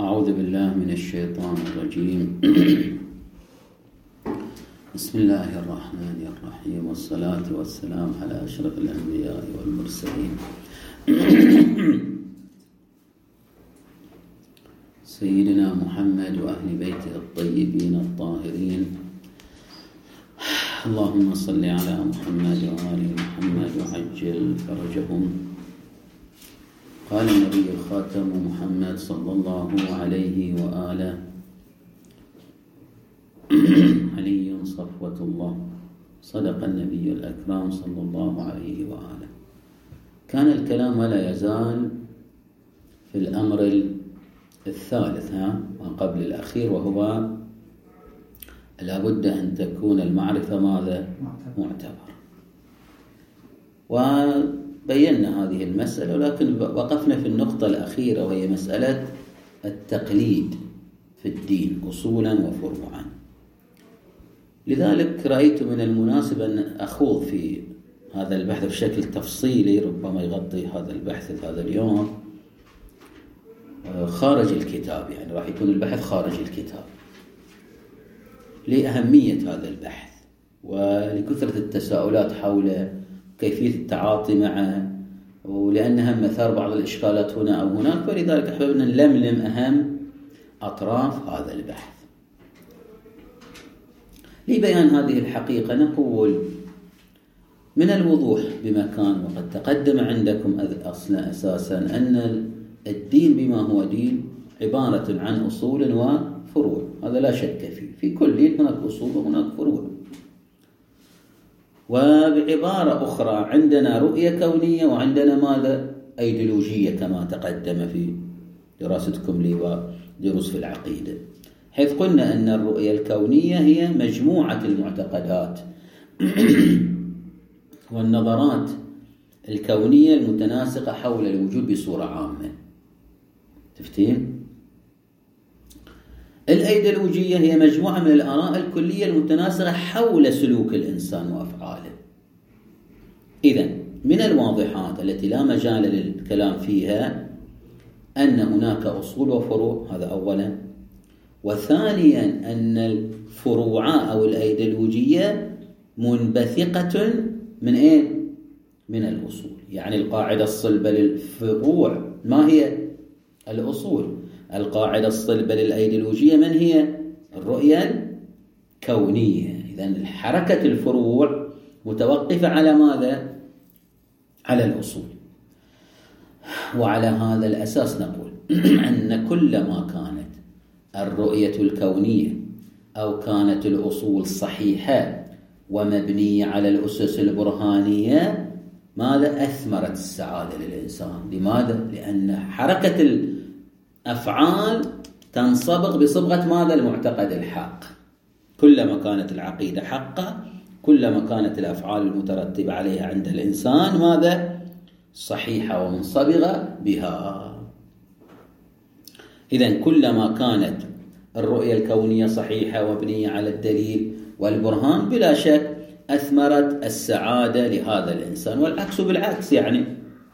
أعوذ بالله من الشيطان الرجيم. بسم الله الرحمن الرحيم، والصلاة والسلام على أشرف الأنبياء والمرسلين سيدنا محمد وأهل بيته الطيبين الطاهرين. اللهم صل على محمد وآل محمد وعجل فرجهم. قال النبي الخاتم محمد صلى الله عليه وآله: علي صفوة الله. صدق النبي الأكرم صلى الله عليه وآله. كان الكلام ولا يزال في الأمر الثالث ما قبل الأخير، وهو لابد أن تكون المعرفة ماذا؟ معتبر. وبينا هذه المسألة، ولكن وقفنا في النقطة الأخيرة، وهي مسألة التقليد في الدين أصولا وفروعا. لذلك رأيت من المناسب أن أخوض في هذا البحث بشكل تفصيلي، ربما يغطي هذا البحث هذا اليوم خارج الكتاب، يعني راح يكون البحث خارج الكتاب لأهمية هذا البحث ولكثرة التساؤلات حول كيفية التعاطي معه، ولأن هم مثار بعض الإشكالات هنا أو هناك، فلذلك أحببنا نلملم أهم أطراف هذا البحث. لبيان هذه الحقيقة نقول من الوضوح بمكان، وقد تقدم عندكم أصلا أساسا أن الدين بما هو دين عبارة عن أصول وفروع، هذا لا شك فيه. في كل دين هناك أصول وهناك فروع. وبعبارة أخرى عندنا رؤية كونية وعندنا ماذا؟ أيديولوجية، كما تقدم في دراستكم لي ودروس في العقيدة، حيث قلنا أن الرؤية الكونية هي مجموعة المعتقدات والنظرات الكونية المتناسقة حول الوجود بصورة عامة. تفتين؟ الأيديولوجية هي مجموعة من الآراء الكلية المتناسقة حول سلوك الإنسان وأفعاله. إذن من الواضحات التي لا مجال للكلام فيها أن هناك أصول وفروع، هذا أولا. وثانيا أن الفروع أو الأيديولوجية منبثقة من إيه؟ من الأصول. يعني القاعدة الصلبة للفروع ما هي؟ الأصول. القاعدة الصلبة للأيديولوجية من هي؟ الرؤية الكونية. إذن حركة الفروع متوقفة على ماذا؟ على الأصول. وعلى هذا الأساس نقول أن كلما كانت الرؤية الكونية أو كانت الأصول صحيحة ومبنية على الأسس البرهانية، ماذا؟ أثمرت السعادة للإنسان. لماذا؟ لأن حركة الأفعال تنصبغ بصبغة ماذا؟ المعتقد الحق. كلما كانت العقيدة حقة، كلما كانت الأفعال المترتبة عليها عند الإنسان ماذا؟ صحيحة ومنصبغة بها. إذن كلما كانت الرؤية الكونية صحيحة ومبنية على الدليل والبرهان، بلا شك أثمرت السعادة لهذا الإنسان. والعكس بالعكس، يعني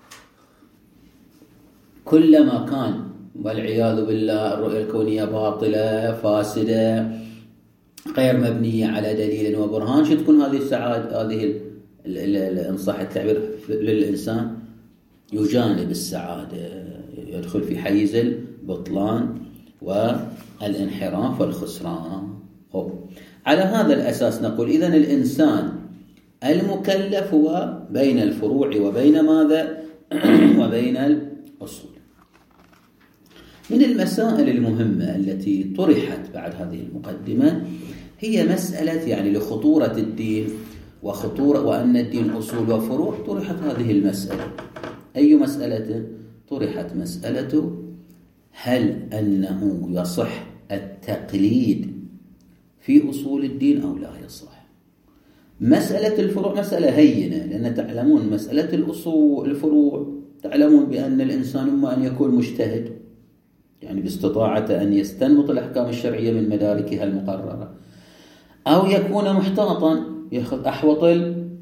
كلما كان والعياذ بالله الرؤية الكونية باطلة فاسدة غير مبنية على دليل وبرهان، شو تكون هذه السعادة؟ هذه إن صح التعبير للإنسان يجانب السعادة، يدخل في حيز البطلان والانحراف والخسران. على هذا الأساس نقول إذن الإنسان المكلف هو بين الفروع وبين ماذا؟ وبين الأصول. من المسائل المهمة التي طرحت بعد هذه المقدمة هي مسألة، يعني لخطورة الدين وخطورة وأن الدين أصول وفروع، طرحت هذه المسألة. أي مسألة طرحت؟ مسألة هل أنه يصح التقليد في أصول الدين أو لا يصح. مسألة الفروع مسألة هينة، لأن تعلمون مسألة الأصول الفروع تعلمون بأن الإنسان إما أن يكون مجتهد، يعني باستطاعته أن يستنبط الأحكام الشرعية من مداركها المقررة، أو يكون محتاطا يأخذ أحوط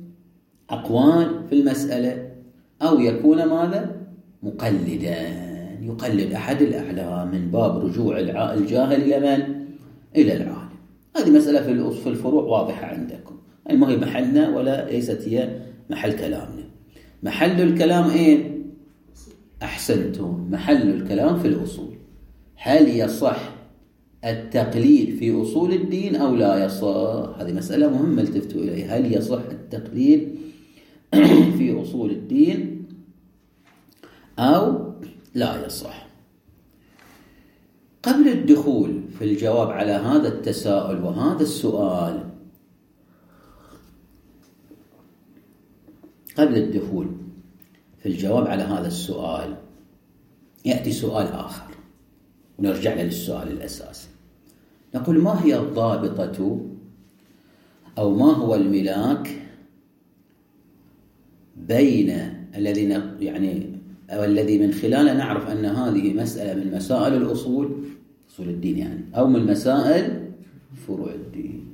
الأقوال في المسألة، أو يكون ماذا؟ مقلدا. أن يقلد أحد الأعلام من باب رجوع الجاهل إلى من؟ إلى العالم. هذه مسألة في الفروع واضحة عندكم، أي ما هي محلنا ولا ليست هي محل كلامنا. محل الكلام إيه؟ أحسنتم، محل الكلام في الأصول. هل يصح التقليد في أصول الدين أو لا يصح؟ هذه مسألة مهمة التفتوا إليها. هل يصح التقليد في أصول الدين أو لا يصح؟ قبل الدخول في الجواب على هذا التساؤل وهذا السؤال، قبل الدخول في الجواب على هذا السؤال يأتي سؤال آخر، ونرجع للسؤال الأساسي. نقول: ما هي الضابطة أو ما هو الملاك بين الذي من خلاله نعرف أن هذه مسألة من مسائل الأصول، أصول الدين أو من مسائل فروع الدين.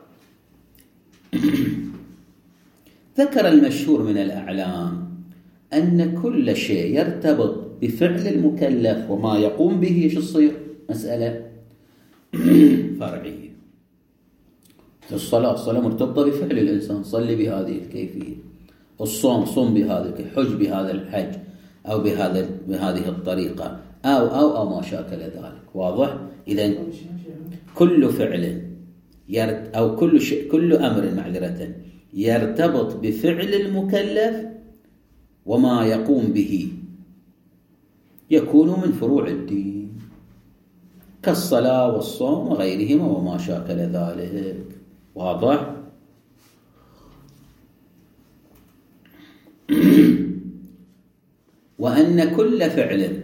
ذكر المشهور من الأعلام أن كل شيء يرتبط بفعل المكلف وما يقوم به شو تصير؟ مسألة فرعية. الصلاة مرتبطة بفعل الإنسان، صلي بهذه الكيفية. الصوم صوم بهذا الكيفية. حج بهذا الحج أو بهذه الطريقة أو ما شاكل ذلك. واضح؟ إذن كل فعل أو كل أمر معذرة يرتبط بفعل المكلف وما يقوم به يكون من فروع الدين، كالصلاة والصوم وغيرهما وما شاكل ذلك. واضح؟ وأن كل فعل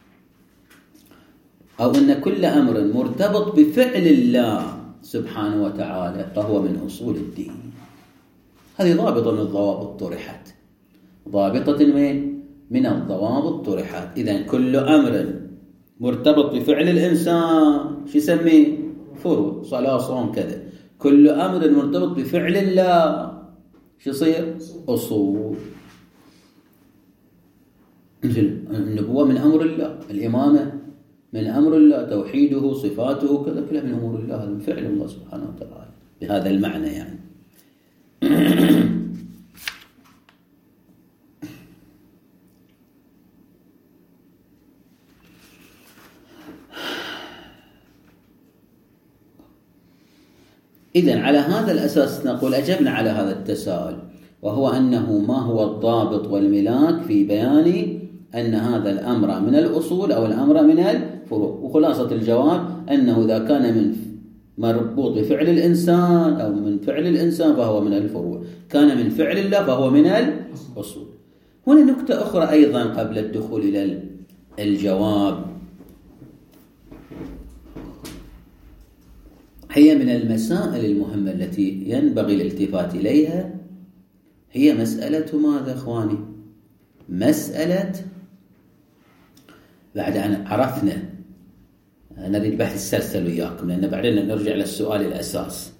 أو أن كل أمر مرتبط بفعل الله سبحانه وتعالى فهو من أصول الدين. هذه ضابطة من الضوابط طرحت، ضابطة من الضوابط طرحت. إذن كل أمر مرتبط بفعل الإنسان شو يسميه؟ فروع، صلاة صوم كذا. كل أمر مرتبط بفعل الله شو يصير؟ أصول. مثل النبوة من أمر الله، الإمامة من أمر الله، توحيده صفاته كذا كلها من أمور الله، هذا من فعل الله سبحانه وتعالى بهذا المعنى إذن على هذا الأساس نقول أجبنا على هذا التساؤل، وهو أنه ما هو الضابط والملاك في بيان أن هذا الأمر من الأصول أو الأمر من الفروع. وخلاصة الجواب أنه إذا كان من مربوط بفعل الإنسان أو من فعل الإنسان فهو من الفروع، كان من فعل الله فهو من الأصول. هنا نكتة أخرى أيضا قبل الدخول إلى الجواب، هي من المسائل المهمة التي ينبغي الالتفات إليها، هي مسألة ماذا أخواني؟ مسألة بعد أن عرفنا، نريد بحث السلسل وياكم لأن بعدين نرجع للسؤال الأساس،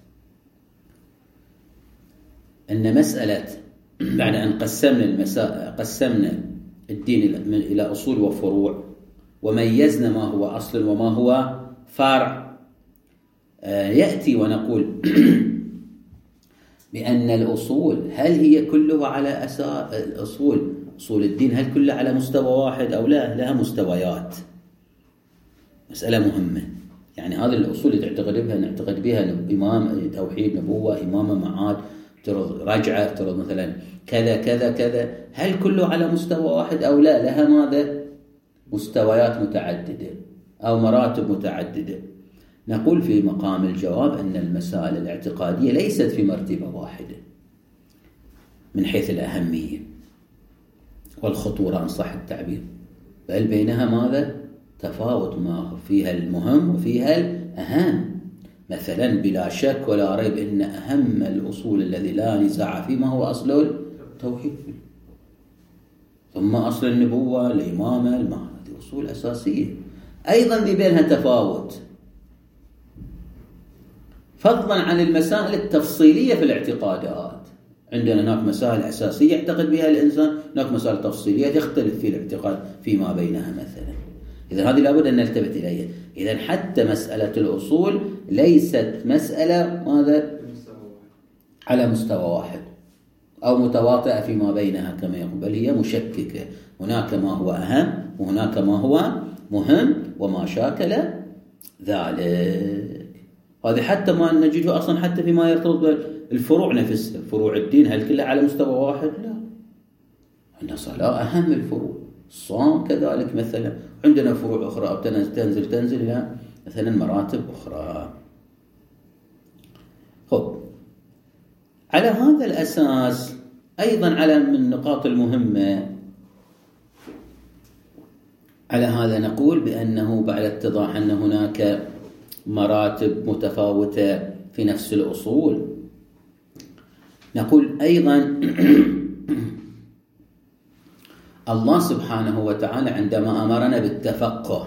أن مسألة بعد أن قسمنا الدين إلى أصول وفروع وميزنا ما هو أصل وما هو فرع، يأتي ونقول بأن الأصول هل هي كلها على أساس أصول الدين هل كلها على مستوى واحد أو لا؟ لها مستويات. مسألة مهمة. يعني هذه الأصول اللي نعتقد بها إمام توحيد نبوة إمامة معاد ترد رجعة ترد مثلا كذا كذا كذا، هل كله على مستوى واحد أو لا؟ لها ماذا؟ مستويات متعددة أو مراتب متعددة. نقول في مقام الجواب أن المسائل الاعتقادية ليست في مرتبة واحدة من حيث الأهمية والخطورة إن صح التعبير، بل بينها ماذا؟ تفاوت، ما فيها المهم وفيها الأهم. مثلا بلا شك ولا ريب إن أهم الأصول الذي لا نزاع فيه ما هو أصل التوحيد، ثم أصل النبوة الإمامة هذه أصول أساسية أيضا بينها تفاوت، فضلا عن المسائل التفصيلية في الاعتقادات. عندنا هناك مسائل أساسية يعتقد بها الإنسان، هناك مسائل تفصيلية تختلف في الاعتقاد فيما بينها مثلا. إذا هذه لابد أن نلتفت إليها. إذا حتى مسألة الأصول ليست مسألة ماذا على مستوى واحد أو متواطئة فيما بينها كما يقول، بل هي مشككة. هناك ما هو أهم وهناك ما هو مهم وما شاكل ذلك. هذه حتى ما نجده أصلا حتى فيما يرتبط بالفروع نفسها. فروع الدين هل كلها على مستوى واحد؟ لا، عندنا صلاة أهم الفروع، الصوم كذلك مثلا. عندنا فروع أخرى أو تنزل إلى مثلا مراتب أخرى. خب، على هذا الأساس أيضا على من النقاط المهمة على هذا نقول بأنه بعد اتضاح أن هناك مراتب متفاوتة في نفس الأصول، نقول أيضا الله سبحانه وتعالى عندما أمرنا بالتفقه،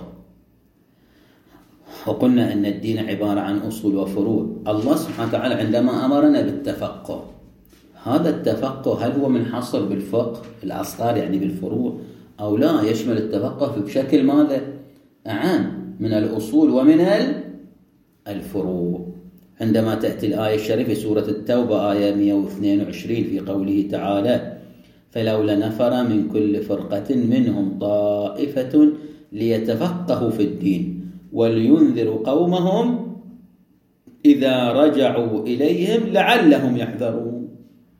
وقلنا أن الدين عبارة عن أصول وفروع، الله سبحانه وتعالى عندما أمرنا بالتفقه، هذا التفقه هل هو منحصر بالفقه الأصغر يعني بالفروع، أو لا يشمل التفقه بشكل ماذا أعم من الأصول ومن الفروع؟ عندما تأتي الآية الشريفة في سورة التوبة آية 122 في قوله تعالى: فلولا نفر من كل فرقة منهم طائفة ليتفقهوا في الدين ولينذروا قومهم إذا رجعوا إليهم لعلهم يحذرون.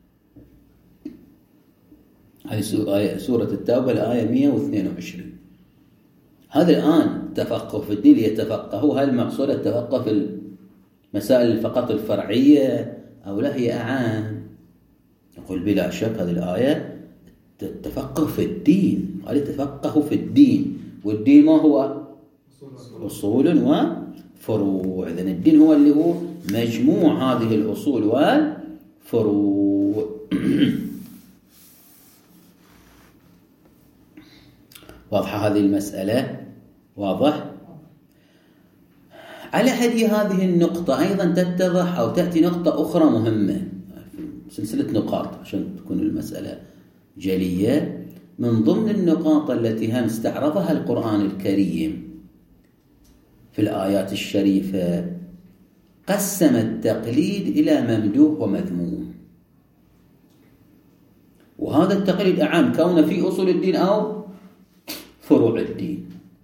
هذه سورة التوبة الآية 122. هذا الآن تفقه في الدين ليتفقهوا، هل مقصود التفقه في المسائل فقط الفرعية أو لا هي أعام؟ نقول بلا شك هذه الآية تتفقه في الدين، قال تفقه في الدين، والدين ما هو؟ أصول وفروع. إذن الدين هو اللي هو مجموع هذه الأصول والفروع. واضحة هذه المسألة؟ واضح؟ على هدي هذه النقطة أيضا تتضح أو تأتي نقطة أخرى مهمة، سلسلة نقاط عشان تكون المسألة جلية. من ضمن النقاط التي هم استعرضها القرآن الكريم في الآيات الشريفة قسم التقليد إلى ممدوح ومذموم، وهذا التقليد أعم كونه في أصول الدين أو فروع الدين.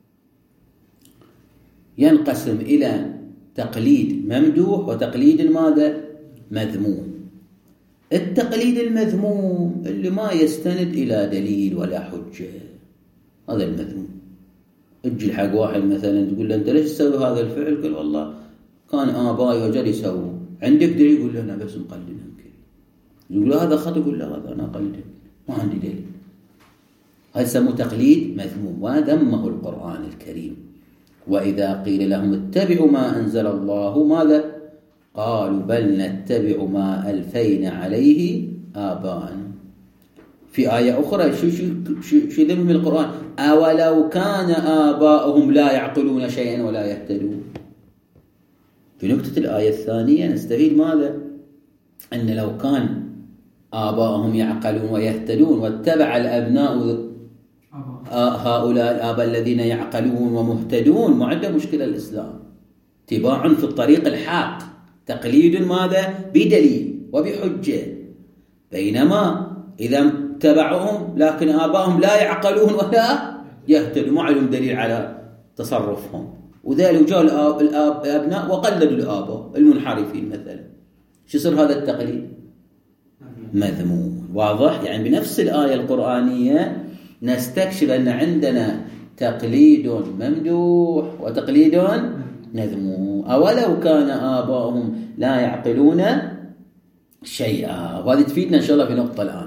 ينقسم إلى تقليد ممدوح وتقليد ماذا؟ مذموم. التقليد المذموم اللي ما يستند إلى دليل ولا حجة، هذا المذموم. اجي حق واحد مثلا تقول له أنت ليش تسوي هذا الفعل؟ قال والله كان آبائي وجدي يسووا. عندك دليل؟ يقول له أنا بس مقلد يمكن. يقول له هذا خطأ، يقول له هذا أنا أقلد ما عندي دليل. هذا يسموه تقليد مذموم وذمه القرآن الكريم. وإذا قيل لهم اتبعوا ما أنزل الله ماذا؟ قالوا بل نتبع ما ألفينا عليه آباءنا. في آية أخرى شو ذم القرآن؟ أولو كان آباؤهم لا يعقلون شيئا ولا يهتدون. في نقطة الآية الثانية نستفيد ماذا؟ أن لو كان آباؤهم يعقلون ويهتدون واتبع الأبناء هؤلاء الآباء الذين يعقلون ومهتدون ما عنده مشكلة الإسلام، اتباع في الطريق الحق، تقليد ماذا؟ بدليل وبحجة. بينما إذا اتبعوهم لكن آباءهم لا يعقلون ولا يهتدون ما عندهم دليل على تصرفهم، وذلك جاء الأبناء وقلدوا الآباء المنحرفين مثلا، شو يصير هذا التقليد؟ مذموم. واضح؟ يعني بنفس الآية القرآنية نستكشف أن عندنا تقليد ممدوح وتقليد مذموم. أولو كان آباؤهم لا يعقلون شيئا. وهذه تفيدنا إن شاء الله في نقطة الآن.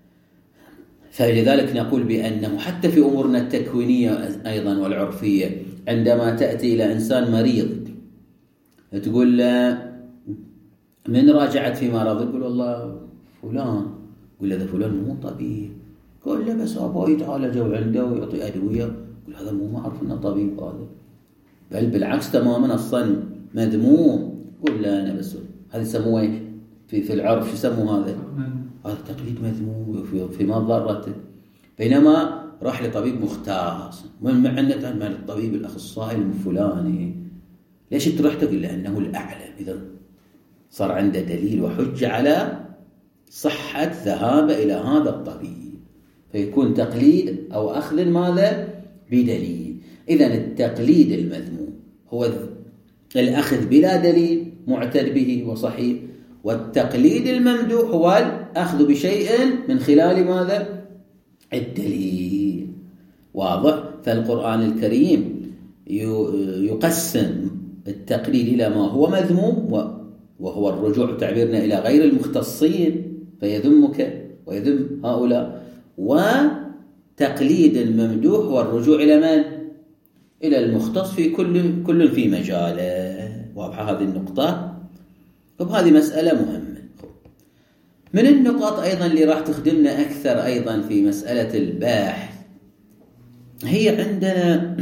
فلذلك نقول بأنه حتى في أمورنا التكوينية أيضا والعرفية، عندما تأتي إلى إنسان مريض تقول له من راجعت في مرض؟ يقول والله فلان. يقول له فلان مو طبيب. قال له بس أبوه يتعالج عنده ويعطي أدوية. يقول هذا مو معروف إنه طبيب هذا، بل بالعكس تماما أصلا مذموم. يقول لا أنا بس هذا يسموه إيش في العرف؟ يسموه هذا هذا تقليد مذموم في مضرته. بينما راح لطبيب مختص من معنة مع الطبيب الأخصائي الفلاني، ليش تروح تقول لأنه الأعلم؟ إذا صار عنده دليل وحجة على صحة ذهاب إلى هذا الطبيب، فيكون تقليد أو أخذ ماذا؟ بدليل. إذن التقليد المذموم هو الأخذ بلا دليل معتد به وصحيح، والتقليد الممدوح هو الأخذ بشيء من خلال ماذا؟ الدليل. واضح؟ فالقرآن الكريم يقسم التقليد إلى ما هو مذموم، وهو الرجوع تعبيرنا إلى غير المختصين فيذمك ويذم هؤلاء، وتقليد الممدوح هو الرجوع إلى من؟ إلى المختص في كل في مجاله. واضحة هذه النقطة؟ وهذه مسألة مهمة. من النقاط أيضا اللي راح تخدمنا أكثر أيضا في مسألة الباحث، هي عندنا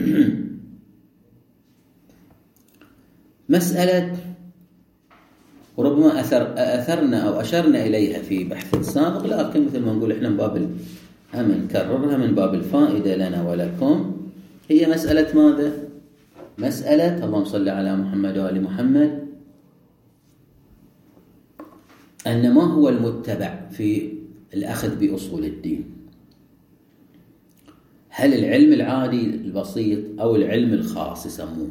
مسألة وربما أثرنا أو أشرنا إليها في بحث سابق، لكن مثل ما نقول إحنا من باب نكررها من باب الفائدة لنا ولكم. هي مسألة ماذا؟ مسألة اللهم صل على محمد وآل محمد، أن ما هو المتبع في الأخذ بأصول الدين؟ هل العلم العادي البسيط أو العلم الخاص يسموه؟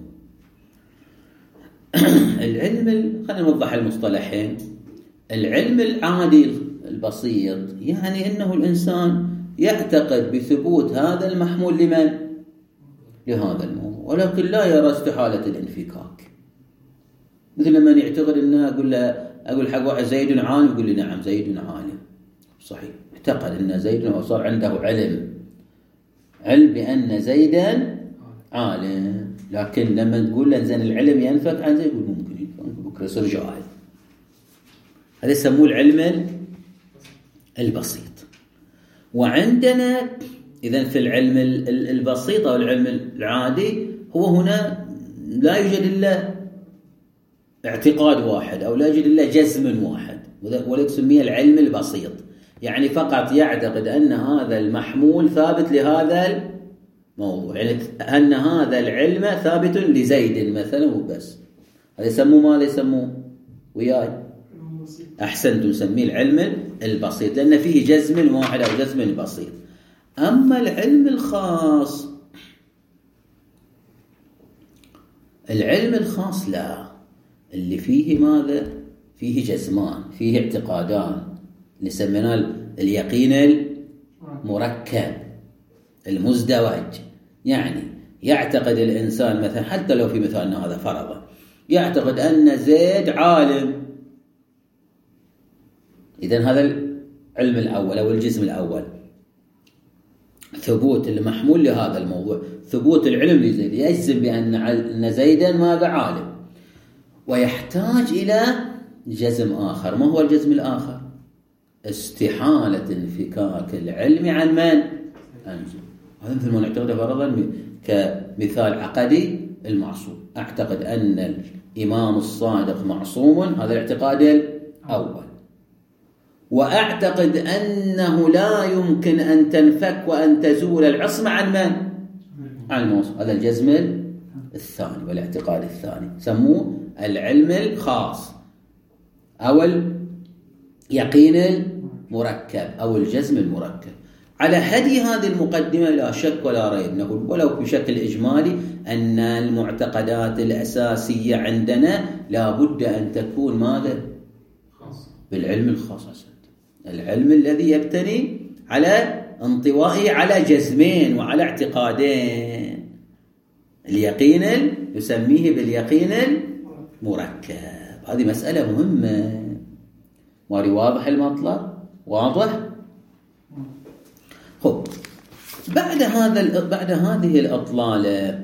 خلينا نوضح المصطلحين. العلم العادي البسيط يعني أنه الإنسان يعتقد بثبوت هذا المحمول لمن؟ لهذا الموضوع، ولكن لا يرى استحالة الانفكاك. مثل لما يعتقد أنه أقول حق واحد زيد عالم، يقول لي نعم زيد عالم، صحيح، اعتقد أن زيد وصار عنده علم بأن زيدا عالم. لكن لما تقول له زين العلم ينفك عن زيد، يقول ممكن ينفك بكره يصير جاهل. هذا يسموه العلم البسيط. وعندنا إذن في العلم البسيط أو العلم العادي، هو هنا لا يوجد إلا اعتقاد واحد أو لا يوجد إلا جزم واحد، ولذلك سميه العلم البسيط. يعني فقط يعتقد أن هذا المحمول ثابت لهذا الموضوع، يعني أن هذا العلم ثابت لزيد مثلا وبس. هذا يسموه ماذا؟ يسموه وياي أحسنت، نسميه العلم البسيط لأن فيه جزم واحد أو جزم بسيط. أما العلم الخاص، العلم الخاص لا، اللي فيه ماذا؟ فيه جزمان، فيه اعتقادان، اللي سميناه اليقين المركب المزدوج. يعني يعتقد الإنسان مثلا، حتى لو في مثالنا هذا فرضا، يعتقد أن زيد عالم، إذن هذا العلم الأول أو الجزم الأول، ثبوت المحمول لهذا الموضوع، ثبوت العلم لزيد، يجزم بأن زيدا ماذا؟ عالم. ويحتاج إلى جزم آخر. ما هو الجزم الآخر؟ استحالة انفكاك العلم عن من؟ عن زيد. هذا مثل ما نعتقده فرضا كمثال عقدي المعصوم. أعتقد أن الإمام الصادق معصوم، هذا الاعتقاد الأول. وأعتقد أنه لا يمكن أن تنفك وأن تزول العصمة عن من؟ عن الموصوف. هذا الجزم الثاني والاعتقاد الثاني، سموه العلم الخاص أو اليقين المركب أو الجزم المركب. على هدي هذه المقدمة لا شك ولا ريب نقول ولو بشكل إجمالي أن المعتقدات الأساسية عندنا لا بد أن تكون ماذا؟ بالعلم الخاص، العلم الذي يبتني على انطوائه على جزمين وعلى اعتقادين. اليقين يسميه باليقين المركب. هذه مسألة مهمة. ماري واضح المطلب؟ واضح؟ خب، بعد هذه الأطلالة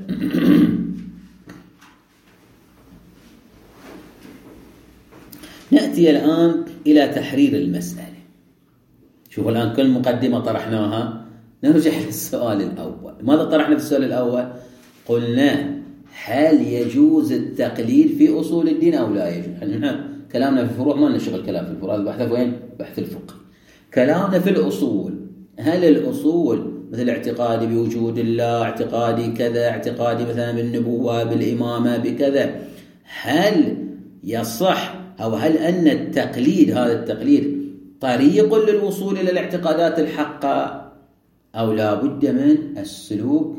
نأتي الآن إلى تحرير المسألة. شوفوا الآن كل مقدمة طرحناها، نرجع للسؤال الأول. ماذا طرحنا في السؤال الأول؟ قلنا هل يجوز التقليد في أصول الدين أو لا يجوز؟ نحن كلامنا في الفروع ما لنا شغل كلام في الفروع، هذا بحث وين؟ بحث الفقه. كلامنا في الأصول، هل الأصول مثل اعتقادي بوجود الله، اعتقادي كذا، اعتقادي مثلا بالنبوة، بالإمامة، بكذا، هل يصح أو هل أن التقليد، هذا التقليد طريق للوصول إلى الاعتقادات الحقة، أو لا بد من السلوك،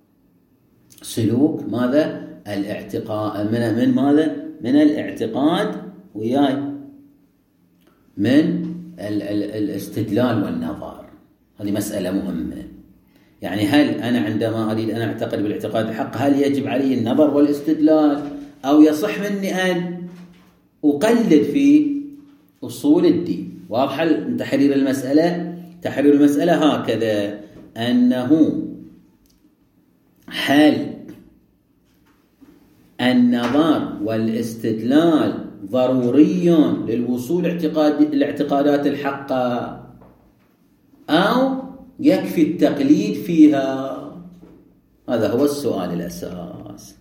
سلوك ماذا؟ الاعتقاد، من ماذا؟ من الاعتقاد وياي من الاستدلال والنظر. هذه مسألة مهمة. يعني هل أنا عندما أريد أن أعتقد بالاعتقاد الحق هل يجب علي النظر والاستدلال، أو يصح مني أن أقلد في أصول الدين؟ واضح تحرير المسألة؟ تحرير المسألة هكذا، أنه هل النظر والاستدلال ضروري للوصول الاعتقادات الحقة، أو يكفي التقليد فيها؟ هذا هو السؤال الأساس.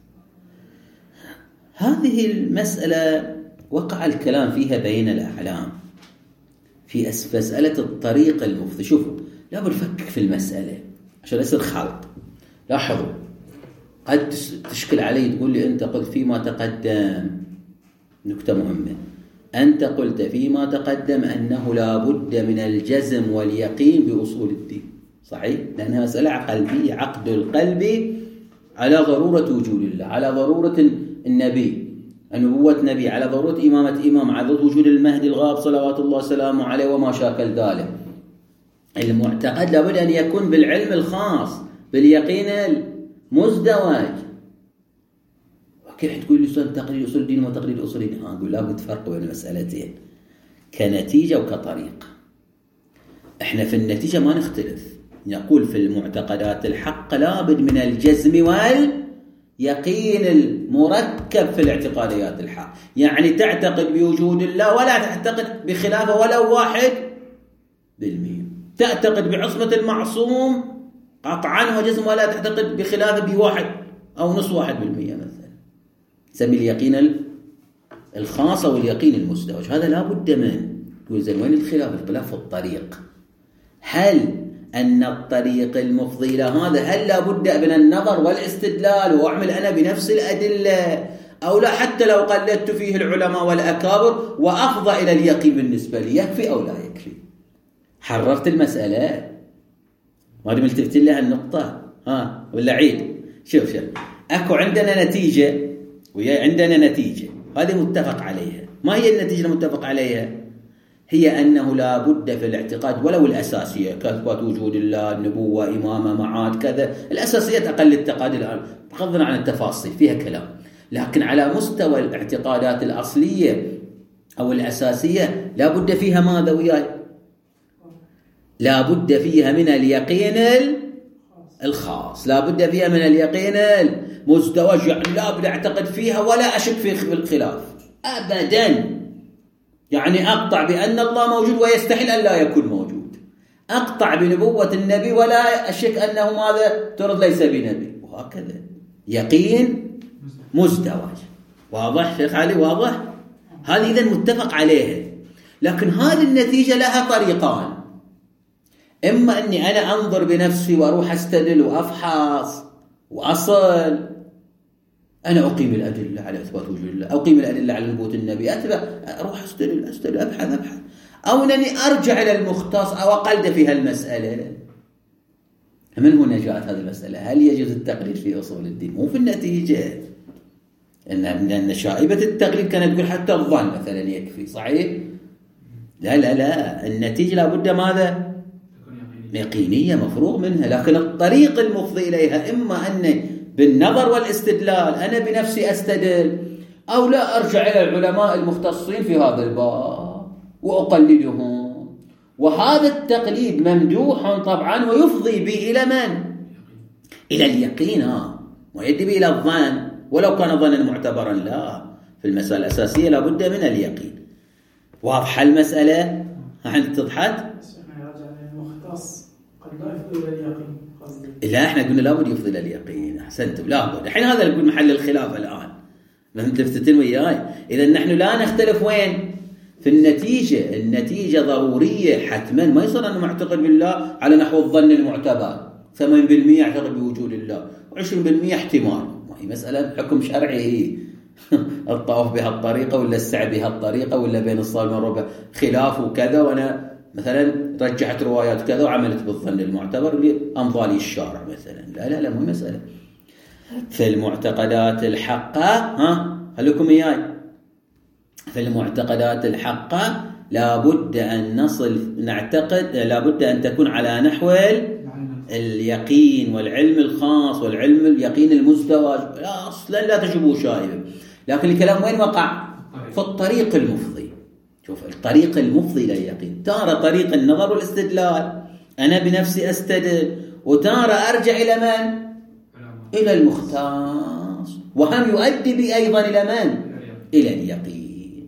هذه المسألة وقع الكلام فيها بين الأعلام في مسألة الطريق المفضي. شوفوا، لا بنفكك في المسألة عشان يصير خلط. لاحظوا، قد تشكل علي تقول لي أنت قلت فيما تقدم، نكتة مهمة، أنت قلت فيما تقدم أنه لا بد من الجزم واليقين بأصول الدين، صحيح؟ لأنها مسألة قلبية، عقد القلب على ضرورة وجود الله، على ضرورة النبي، نبوة نبي، على ضرورة إمامة إمام، على ضرورة وجود المهدي الغاب صلوات الله وسلامه عليه وما شاكل ذلك. المعتقد لابد أن يكون بالعلم الخاص، باليقين المزدوج. كيف تقول لي تقليد أصول الدين وتقليد أصول الدين؟ أقول لابد فرق بين المسألتين كنتيجة وكطريقة. إحنا في النتيجة ما نختلف، نقول في المعتقدات الحق لابد من الجزم واليقين المركب في الاعتقادات الحق. يعني تعتقد بوجود الله ولا تعتقد بخلافه ولو 1%. تعتقد بعصمة المعصوم قطعا وجزم، ولا تعتقد بخلافه ب1 أو نص 1% مثلا. نسمي اليقين الخاص أو اليقين المزدوج. هذا لا بد من. تقول زين وين الخلاف؟ الخلاف في الطريق. هل أن الطريق المفضي لهذا هل لا بد من النظر والاستدلال وأعمل أنا بنفس الأدلة، أو لا حتى لو قلدت فيه العلماء والأكابر وأفضى إلى اليقين بالنسبة لي، يكفي أو لا يكفي؟ حررت المسألة؟ ما دام التفت لها النقطة ولا عيد؟ شوف أكو عندنا نتيجة عندنا نتيجة، هذه متفق عليها. ما هي النتيجة المتفق عليها؟ هي أنه لا بد في الاعتقاد ولو الأساسية كإثبات وجود الله، النبوة، إمامة، معاد، كذا، الأساسيات أقل التقاد الآن بغض عن التفاصيل فيها كلام، لكن على مستوى الاعتقادات الأصلية أو الأساسية لا بد فيها ماذا وياي؟ لا بد فيها من اليقين الخاص، لا بد فيها من اليقين المزدوج. يعني لا بد أعتقد فيها ولا أشك في الخلاف أبدا. يعني أقطع بأن الله موجود ويستحيل أن لا يكون موجود، أقطع بنبوة النبي ولا أشك أنه ماذا ترد ليس بنبي، وهكذا. يقين مزدوج. واضح شيخ علي؟ واضح؟ هذه إذن متفق عليها. لكن هذه النتيجة لها طريقان، إما أني أنا أنظر بنفسي وأروح أستدل وأفحص وأصل، أنا أقيم الأدلة على إثبات وجود الله، أقيم الأدلة على نبوة النبي، أروح أستدل أبحث، أو أنني أرجع إلى المختص أو أقلد في هالمسألة. من هنا جاءت هذه المسألة؟ هل يجوز التقليد في أصول الدين؟ مو في النتيجة، أن شائبة التقليد كانت تقول حتى الظن مثلا يكفي، صحيح؟ لا، النتيجة لابد ماذا؟ يقينية مفروغ منها. لكن الطريق المفضي إليها إما أن بالنظر والاستدلال أنا بنفسي أستدل، أو لا أرجع إلى العلماء المختصين في هذا الباب وأقلدهم. وهذا التقليد ممدوح طبعا ويفضي به إلى من؟ إلى اليقين، ويدي به إلى الظن، ولو كان ظنا معتبرا لا. في المسألة الأساسية لابد من اليقين. واضحة المسألة؟ هل تضحت؟ لا، احنا قلنا لابد يفضي الى اليقين. احسنتم، لابد. الحين هذا اللي يقول محل الخلاف الان، ما انت تفتتن وياي. اذا نحن لا نختلف وين؟ في النتيجة ضرورية حتما. ما يصير أنه معتقد بالله على نحو الظن المعتبر 80% يعتقد بوجود الله و20% احتمال. وهي مسألة حكم شرعي هي الطواف بهالطريقة ولا السعي بهالطريقة ولا بين الصلاة والركوع خلاف وكذا، وأنا مثلا رجحت روايات كذا وعملت بالظن المعتبر اللي أمضى لي الشارع مثلا. لا مو مسألة. في المعتقدات الحقة خليكم إياي، في المعتقدات الحقة لابد أن نعتقد لابد أن تكون على نحو اليقين والعلم الخاص والعلم اليقين المزدوج. لا أصلا لا تشبه شائبة. لكن الكلام وين وقع؟ في الطريق المفضي. شوف الطريق المفضي لليقين، تارة طريق النظر والاستدلال، أنا بنفسي أستدل، وتارة أرجع إلى من؟ إلى المختص، وهم يؤدي بي أيضا إلى من؟ إلى اليقين.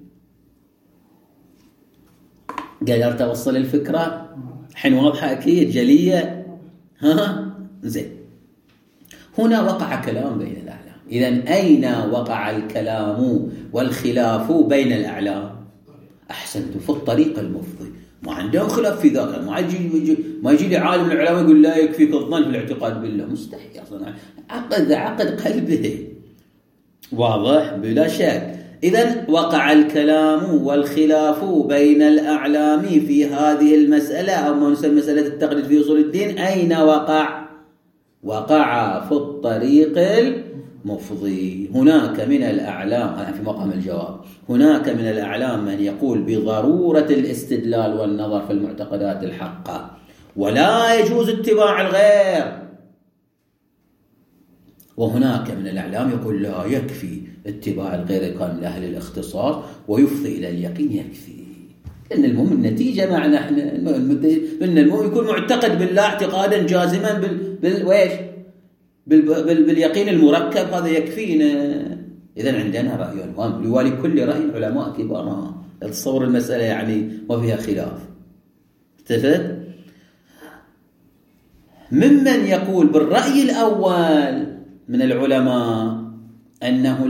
قدرت أوصل الفكرة؟ حين واضحة أكيد جلية. زين. هنا وقع كلام بين الأعلام. إذن أين وقع الكلام والخلاف بين الأعلام؟ أحسنت، في الطريق المفضي. ما عندهم خلاف في ذاك. ما يجي لي عالم من العلماء يقول لا يكفيك الظن في الاعتقاد بالله. مستحيل أصلا. عقد قلبه واضح بلا شك. إذن وقع الكلام والخلاف بين الأعلام في هذه المسألة، أو ما نسمى مسألة التقليد في أصول الدين. أين وقع؟ وقع في الطريق المفضي. هناك من الأعلام، في مقام الجواب، هناك من الأعلام من يقول بضرورة الاستدلال والنظر في المعتقدات الحقة ولا يجوز اتباع الغير، وهناك من الأعلام يقول لا يكفي اتباع الغير كان من أهل الاختصاص ويفضي إلى اليقين يكفي. لأن المهم النتيجة معنا احنا، إن المهم يكون معتقد بالله اعتقادا جازما باليقين المركب، هذا يكفينا. إذن عندنا رأيان، ولكل رأي علماء كبار. تصور المسألة يعني ما فيها خلاف. اتفق؟ ممن يقول بالرأي الأول من العلماء أنه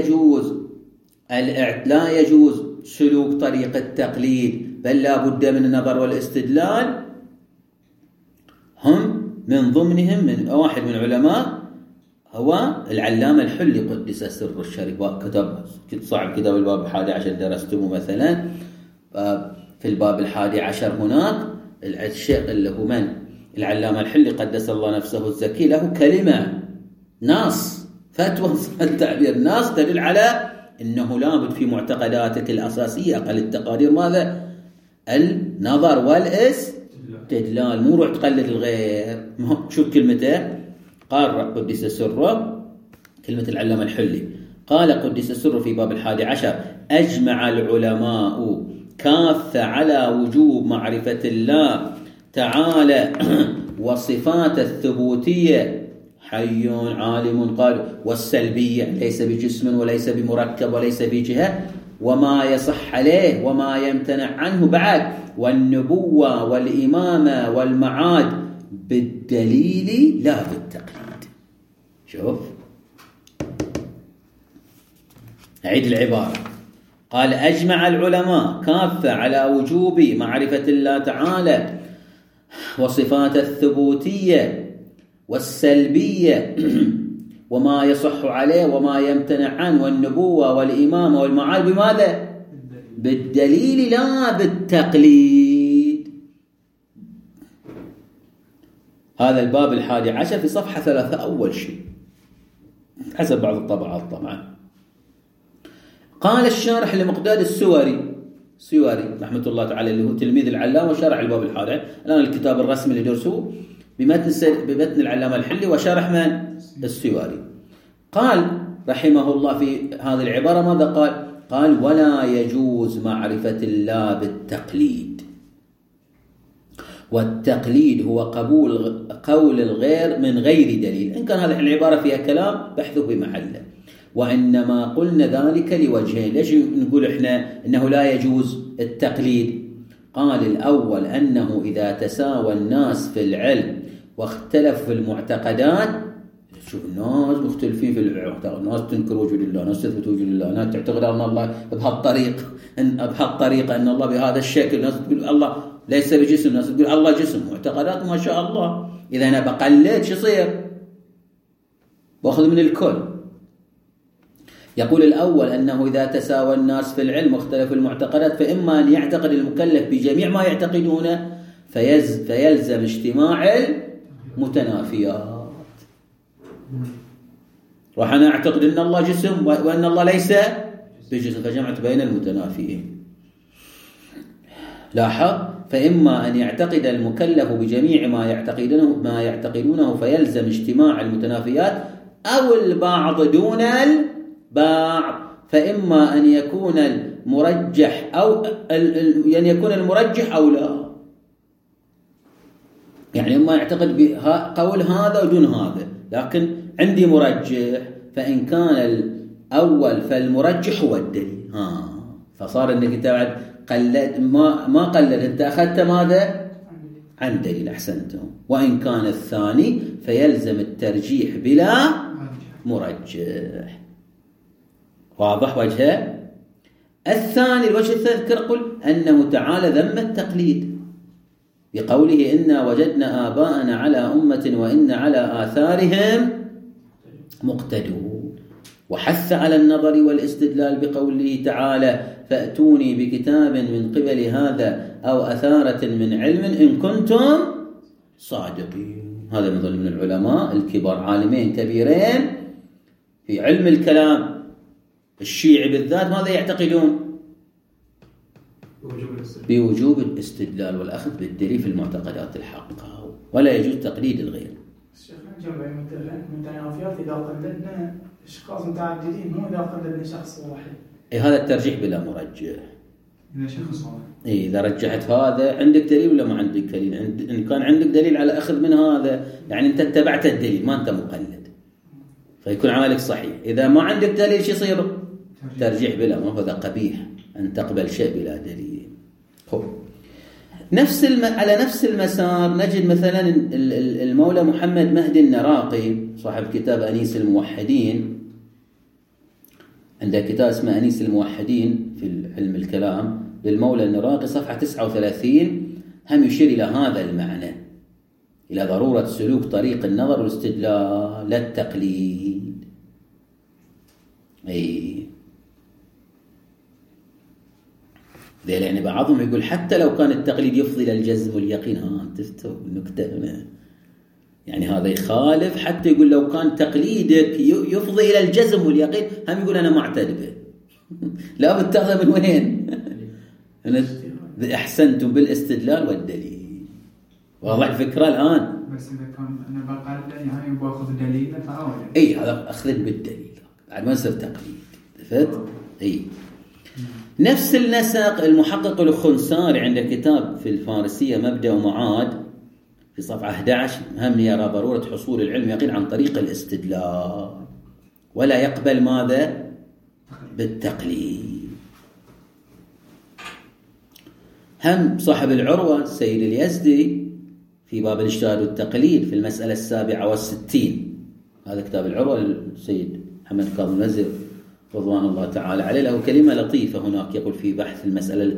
لا يجوز سلوك طريق التقليد، بل لا بد من النظر والاستدلال. هم من ضمنهم من واحد من العلماء هو العلامة الحلي قدس سر الشريف، كتب صاحب كتاب الباب 11 درستمه مثلا. في الباب 11 هناك الشيخ اللي هو من العلامة الحلي قدس الله نفسه الزكي له كلمة نص فتوى التعبير نص تدل على أنه لابد في معتقداتك الأساسية أقل التقادير ماذا؟ النظر والاستدلال، مو روح تقلد الغير. شوف كلمته، قال قدس سره، كلمة العلامة الحلي، قال قدس سره في باب 11: أجمع العلماء كافة على وجوب معرفة الله تعالى وصفات الثبوتية، حي عالم قادر، والسلبية ليس بجسم وليس بمركب وليس بجهة، وما يصح عليه وما يمتنع عنه بعد، والنبوة والإمامة والمعاد بالدليل لا بالتقليد. شوف أعيد العبارة، قال أجمع العلماء كافة على وجوب معرفة الله تعالى وصفات الثبوتية والسلبية وما يصح عليه وما يمتنع عنه، والنبوة والإمامة والمعاد بماذا؟ بالدليل لا بالتقليد. هذا الباب 11 في صفحة 3 أول شيء حسب بعض الطبعات طبعا. قال الشارح لمقداد السوري رحمة الله تعالى اللي هو تلميذ العلامة وشرح الباب 11، الآن الكتاب الرسمي اللي درسوه بمتن العلامة الحلي وشرح من؟ السوري. قال رحمه الله في هذه العبارة ماذا قال ولا يجوز معرفة الله بالتقليد، والتقليد هو قبول قول الغير من غير دليل. إن كان هذه العبارة فيها كلام بحثه بمحله، وإنما قلنا ذلك لوجهين. ليش نقول إحنا إنه لا يجوز التقليد؟ قال الأول أنه إذا تساوى الناس في العلم واختلفوا في المعتقدات شوف الناس مختلفين في الاعتقاد، ناس تنكر وجود الله، ناس تثبت وجود الله، ناس تعتقد ان الله بهالطريقه ان الله بهذا الشكل، ناس تقول الله ليس بجسم، ناس تقول الله جسم، معتقدات ما شاء الله. اذا انا بقلد شو يصير؟ باخذ من الكل. يقول الأول أنه إذا تساوى الناس في العلم واختلفوا المعتقدات فإما أن يعتقد المكلف بجميع ما يعتقدونه فيلزم اجتماع المتنافيات. راح أنا أعتقد أن الله جسم وأن الله ليس بجسم، فجمعت بين المتنافيين. لاحظ، فإما أن يعتقد المكلف بجميع ما يعتقدونه فيلزم اجتماع المتنافيات أو البعض دون البعض، فإما أن يكون المرجح أو أن يكون المرجح أو لا. يعني إما يعتقد بقول هذا ودون هذا، لكن عندي مرجح، فإن كان الأول فالمرجح هو الدليل. فصار أنك أنت بعد قلد ما قلد، أنت أخذت ماذا؟ عن دليل. أحسنتم. وإن كان الثاني فيلزم الترجيح بلا مرجح. واضح وجهه؟ الثاني الوجه الثالث قل أنه تعالى ذم التقليد بقوله إنا وجدنا آباءنا على أمة وإن على آثارهم مقتدون، وحث على النظر والاستدلال بقوله تعالى فأتوني بكتاب من قبل هذا أو أثارة من علم إن كنتم صادقين. هذا من ضمن العلماء الكبار، عالمين كبيرين في علم الكلام الشيعي بالذات، ماذا يعتقدون؟ بوجوب الاستدلال والأخذ بالدليل في المعتقدات الحقة، ولا يجوز تقليد الغير. الشيخ جمع المتنافيات إذا قلدنا أشخاص متعددين، مو إذا قلدنا شخص واحد. هذا الترجيح بلا مرجح. إذا شخص واحد. إذا رجحت هذا عندك دليل ولا ما عندك دليل؟ إن كان عندك دليل على أخذ من هذا، يعني أنت اتبعت الدليل، ما أنت مقلد، فيكون عملك صحيح. إذا ما عندك دليل شو يصير؟ ترجيح بلا، ما هذا قبيح أن تقبل شيء بلا دليل. على نفس المسار نجد مثلا المولى محمد مهدي النراقي صاحب كتاب أنيس الموحدين، عنده كتاب اسمه أنيس الموحدين في علم الكلام للمولى النراقي صفحة 39، هم يشير إلى هذا المعنى، إلى ضرورة سلوك طريق النظر والاستدلال لا التقليد. يعني بعضهم يقول حتى لو كان التقليد يفضي إلى الجزم واليقين. تفتوا النكتة هنا، يعني هذا يخالف. حتى يقول لو كان تقليدك يفضي إلى الجزم واليقين، هم يقول أنا ما اعتد به. لا بتاخذ من وين؟ أحسنتم بالاستدلال والدليل. واضح الفكرة الآن؟ بس إذا كان أنا بقلد يعني باخذ دليل فأولى. هذا أخذ بالدليل، بعد ما يصير تقليد. فهمت؟ نفس النسق المحقق الخنساري عنده كتاب في الفارسية مبدأ ومعاد في صفحة 11، هم يرى ضرورة حصول العلم يقين عن طريق الاستدلال ولا يقبل ماذا؟ بالتقليد. هم صاحب العروة السيد اليزدي في باب الاجتهاد والتقليد في المسألة 67، هذا كتاب العروة للسيد محمد كاظم الوزير رضوان الله تعالى عليه، له كلمة لطيفة هناك يقول في بحث المسألة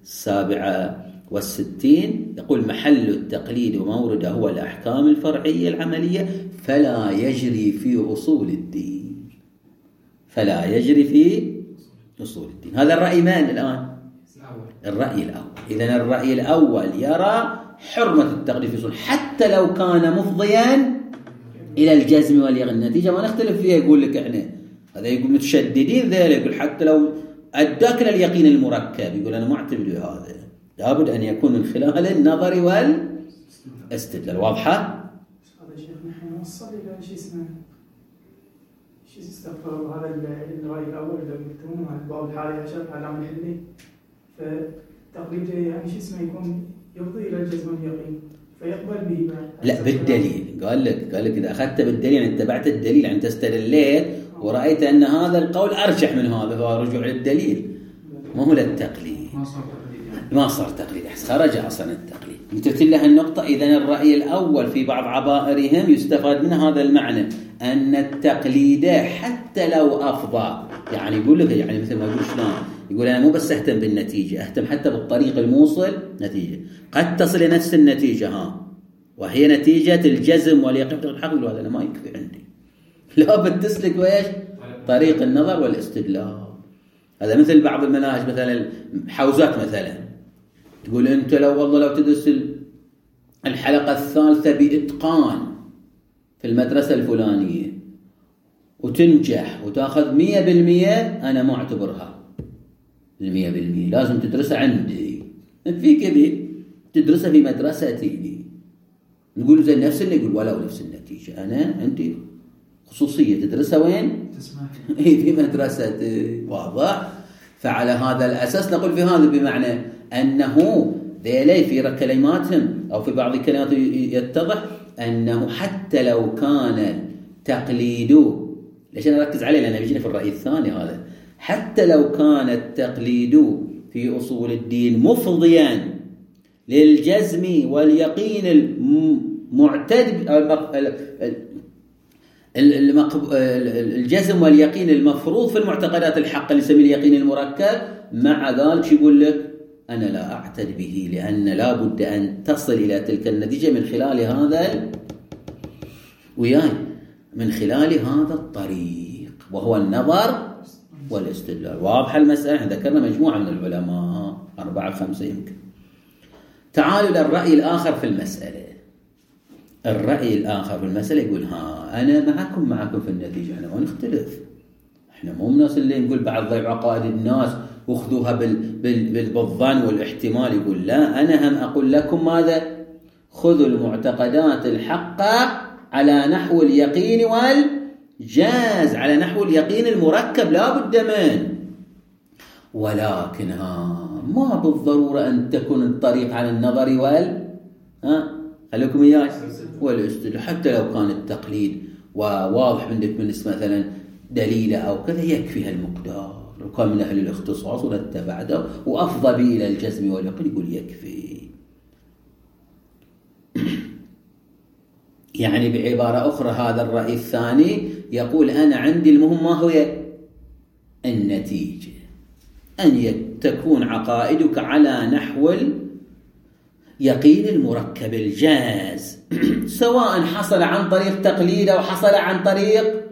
67، يقول محل التقليد ومورده هو الأحكام الفرعية العملية فلا يجري في أصول الدين. فلا يجري في أصول الدين. هذا الرأي من الآن؟ الرأي الأول. إذن الرأي الأول يرى حرمة التقليد في أصول حتى لو كان مفضيا إلى الجزم واليقين. النتيجة ما نختلف فيها. يقول لك احنا هذا يقول متشددين ذلك، يقول حتى لو أداك لليقين المركب، يقول أنا ما أعتبر هذا، لابد أن يكون من خلال النظر والاستدلال. واضحة؟ هذا شيخ نحن نوصل إلى شيء اسمه استغفر هذا الرأي الأول اللي قلتونه عن الباب الحالي عشر علام الحلي، فتقليد يعني شيء اسمه يكون يفضي إلى الجزم واليقين فيقبل به. لا بالدليل. قال لك إذا أخذت بالدليل يعني اتبعت الدليل، يعني استدليت ورأيت أن هذا القول أرجح من هذا فرجوع للدليل، ما هو للتقليد. ما صار تقليد، خرج أصلا التقليد. قلت لها النقطة. إذن الرأي الأول في بعض عبائرهم يستفاد من هذا المعنى أن التقليد حتى لو أفضى، يعني يقول لك يعني مثل ما يقول شلون، يقول أنا مو بس أهتم بالنتيجة، أهتم حتى بالطريق الموصل نتيجة. قد تصل لنفس النتيجة وهي نتيجة الجزم واليقين بالحق، يقول هذا أنا ما يكفي عندي، لابد تسلك وإيش طريق النظر والاستدلال. هذا مثل بعض المناهج مثلا حوزات مثلا، تقول أنت لو تدرس الحلقة الثالثة بإتقان في المدرسة الفلانية وتنجح وتأخذ 100%، أنا ما أعتبرها 100%، لازم تدرسها عندي في كذي، تدرسها في مدرستي. نقول زي نفس اللي يقول ولو نفس النتيجة، أنا عندي خصوصية تدرسها وين؟ في مدرستي. واضح؟ فعلى هذا الأساس نقول في هذا بمعنى أنه ذيلي في كلماتهم أو في بعض الكلمات يتضح أنه حتى لو كان التقليد، ليش أنا أركز عليه لأنه بيجينا في الرأي الثاني هذا، حتى لو كان التقليد في أصول الدين مفضيا للجزم واليقين المعتد، الجزم واليقين المفروض في المعتقدات الحق اللي يسميه اليقين المركب، مع ذلك يقول لك أنا لا أعتد به، لأن لا بد أن تصل إلى تلك النتيجة من خلال هذا من خلال هذا الطريق، وهو النظر والاستدلال. واضح المسألة؟ ذكرنا مجموعة من العلماء 4-5 يمكن. تعالوا للرأي الآخر في المسألة. الرأي الآخر في المسألة يقول أنا معكم في النتيجة، احنا ما نختلف، احنا مو من الناس اللي نقول بعض ضيع عقائد الناس واخذوها بالظن والاحتمال. يقول لا، أنا هم أقول لكم ماذا؟ خذوا المعتقدات الحقة على نحو اليقين والجاز، على نحو اليقين المركب لا بد من، ولكن ما بالضرورة أن تكون الطريق على النظر خليكم إياش والاستدلال. حتى لو كان التقليد وواضح عندك من مثلا دليل أو كذا يكفي هالمقدار، لو كان من أهل الاختصاص ونتبعده وأفضى به إلى الجزم واليقين يقول يكفي. يعني بعبارة أخرى هذا الرأي الثاني يقول أنا عندي المهم ما هو النتيجة، أن تكون عقائدك على نحو اليقين المركب الجاز، سواء حصل عن طريق تقليد أو حصل عن طريق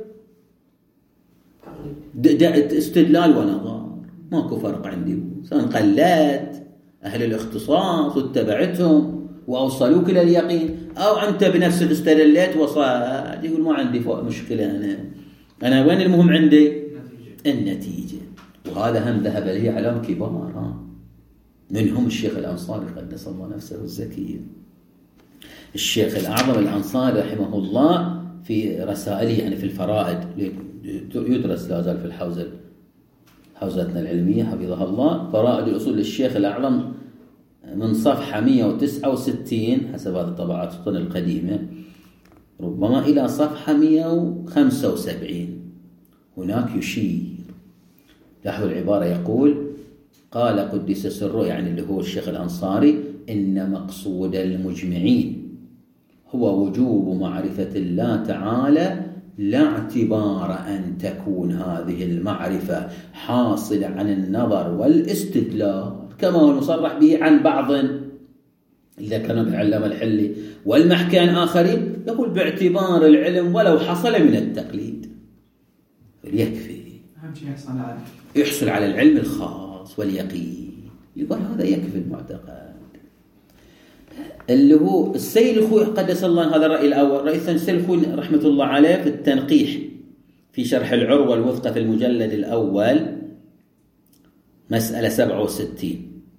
استدلال ونظر، ماكو فرق عندي. سواء قلت أهل الاختصاص واتبعتهم وأوصلوك إلى اليقين، أو أنت بنفسك استدلت وصاد، يقول ما عندي مشكلة، أنا وين المهم عندي؟ النتيجة. وهذا هم ذهب له علام كبار، منهم الشيخ الأنصاري قدس الله نفسه الزكية، الشيخ الأعظم الأنصاري رحمه الله في رسائله، يعني في الفرائد يدرس لا زال في حوزتنا العلمية حفظها الله، فرائد الأصول للشيخ الأعظم من صفحة 169 حسب هذه الطبعات السنة القديمة ربما إلى صفحة 175. هناك يشير، لاحظوا العبارة، يقول قال قدس سره، يعني اللي هو الشيخ الأنصاري، إن مقصود المجمعين هو وجوب معرفة الله تعالى، لا اعتبار أن تكون هذه المعرفة حاصلة عن النظر والاستدلال كما هو مصرح به عن بعض إذا كانوا العلامة الحلي والمحكي عن آخرين، يقول باعتبار العلم ولو حصل من التقليد يكفي، أهم شيء يحصل على العلم الخاص واليقين، يقول هذا يكفي المعتقد. اللي هو السيد الخوي قدس الله هذا الرأي الأول. الرأي الثاني السيد الخوي رحمة الله عليه في التنقيح في شرح العروة الوثقى في المجلد الأول مسألة 67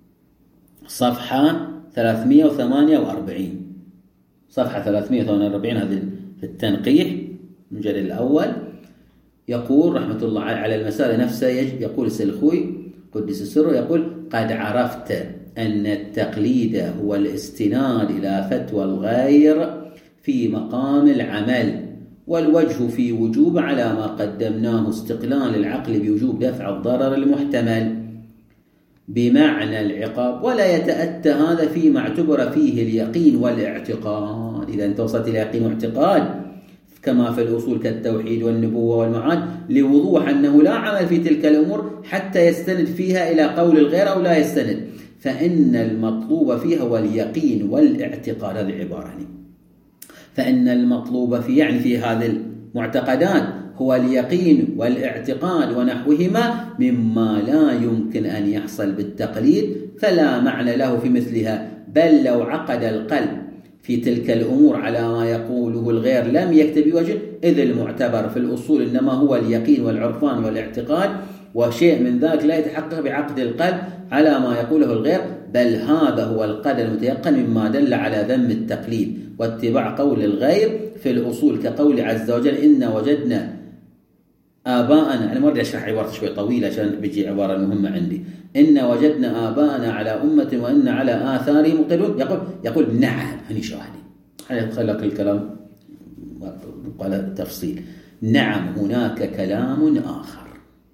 صفحة 348 صفحة 348 هذه في التنقيح المجلد الأول، يقول رحمة الله على المسألة نفسها، يقول السيد الخوي قدس سره، يقول قد عرفت أن التقليد هو الاستناد إلى فتوى الغير في مقام العمل، والوجه في وجوب على ما قدمناه استقلال العقل بوجوب دفع الضرر المحتمل، بمعنى العقاب، ولا يتأتى هذا فيما اعتبر فيه اليقين والاعتقاد. إذا أنت وصلت إلى يقين واعتقاد كما في الأصول كالتوحيد والنبوة والمعاد، لوضوح أنه لا عمل في تلك الأمور حتى يستند فيها إلى قول الغير أو لا يستند، فإن المطلوب فيها هو اليقين والاعتقاد. هذه عبارة، فإن المطلوب في هذه المعتقدات هو اليقين والاعتقاد ونحوهما مما لا يمكن أن يحصل بالتقليد، فلا معنى له في مثلها. بل لو عقد القلب في تلك الأمور على ما يقوله الغير لم يكتب بوجه، إذ المعتبر في الأصول إنما هو اليقين والعرفان والاعتقاد، وشيء من ذلك لا يتحقق بعقد القلب على ما يقوله الغير، بل هذا هو القدر المتيقن مما دل على ذم التقليد واتباع قول الغير في الأصول، كقول عز وجل إن وجدنا آباءنا. أنا ما أريد أشرح عبارة شوي طويلة عشان بيجي عبارة مهمة عندي. إن وجدنا آباءنا على أمة وإن على آثارهم مقتدون. يقول نعم، هني شاهدي، خلق الكلام قال تفصيل. نعم، هناك كلام آخر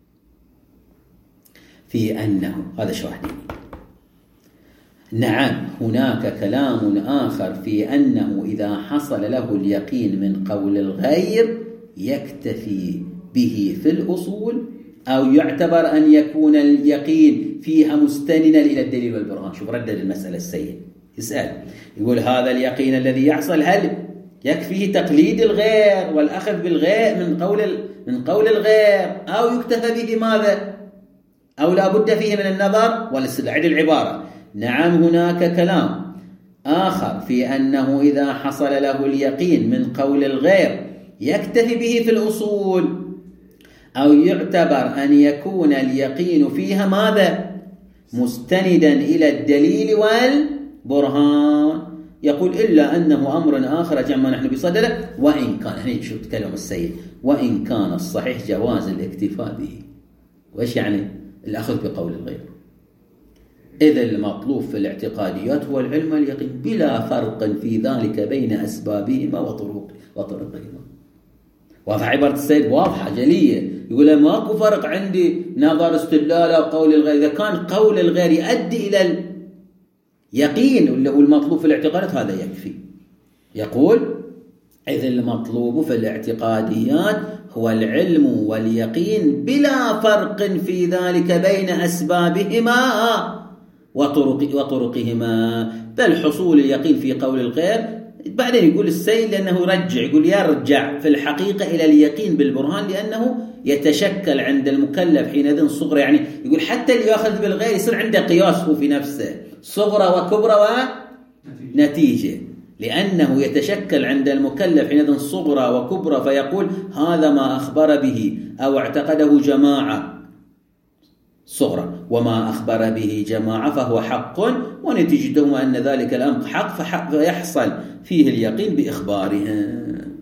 في أنه، هذا شاهدي، نعم هناك كلام آخر في أنه إذا حصل له اليقين من قول الغير يكتفي به في الأصول، أو يعتبر أن يكون اليقين فيها مستندا إلى الدليل والبرهان. شوف ردد المسألة السيد، يسأل يقول هذا اليقين الذي يحصل هل يكفيه تقليد الغير والأخذ بالغير من قول الغير، أو يكتفى به ماذا، أو لا بد فيه من النظر والاستدلال. عد العبارة، نعم هناك كلام آخر في أنه إذا حصل له اليقين من قول الغير يكتفي به في الأصول، أو يعتبر أن يكون اليقين فيها ماذا، مستندا إلى الدليل والبرهان. يقول إلا أنه أمر آخر جمع نحن بصدده، وإن كان، هنا شو تكلم السيد، وإن كان الصحيح جواز الاكتفاء به. وإيش يعني الأخذ بقول الغير؟ إذا المطلوب في الاعتقاديات هو العلم واليقين بلا فرق في ذلك بين أسبابهما وطرقهما. واضح عبارة السيد، واضحة جلية. يقول ماكو فرق عندي نظر استدلال أو قول الغير، إذا كان قول الغير يؤدي إلى اليقين اللي هو المطلوب في الاعتقادات هذا يكفي. يقول إذا المطلوب في الاعتقاديات هو العلم واليقين بلا فرق في ذلك بين أسبابهما وطرقهما، بل حصول اليقين في قول الغير. بعدين يقول السيد لأنه يرجع في الحقيقة إلى اليقين بالبرهان، لأنه يتشكل عند المكلف حينئذ صغرى. يعني يقول حتى اللي يأخذ بالغير يصير عنده قياس هو في نفسه، صغرى وكبرى ونتيجة، لأنه يتشكل عند المكلف حينئذ صغرى وكبرى، فيقول هذا ما أخبر به أو اعتقده جماعة صغرى، وما أخبر به جماعة فهو حق، ونتيجته أن ذلك الأمر حق فيحصل فيه اليقين بإخبارها.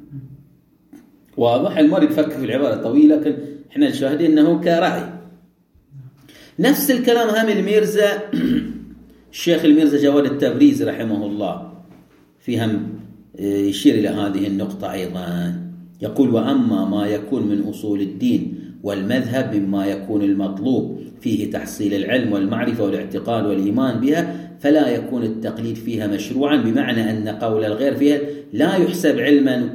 واضح؟ المريد فك في العبارة طويلة، لكن احنا نشاهدين أنه كرأي. نفس الكلام هم الميرزا الشيخ الميرزا جواد التبريزي رحمه الله فيهم يشير إلى هذه النقطة أيضا. يقول وأما ما يكون من أصول الدين والمذهب مما يكون المطلوب فيه تحصيل العلم والمعرفة والاعتقاد والإيمان بها، فلا يكون التقليد فيها مشروعا، بمعنى أن قول الغير فيها لا يحسب علما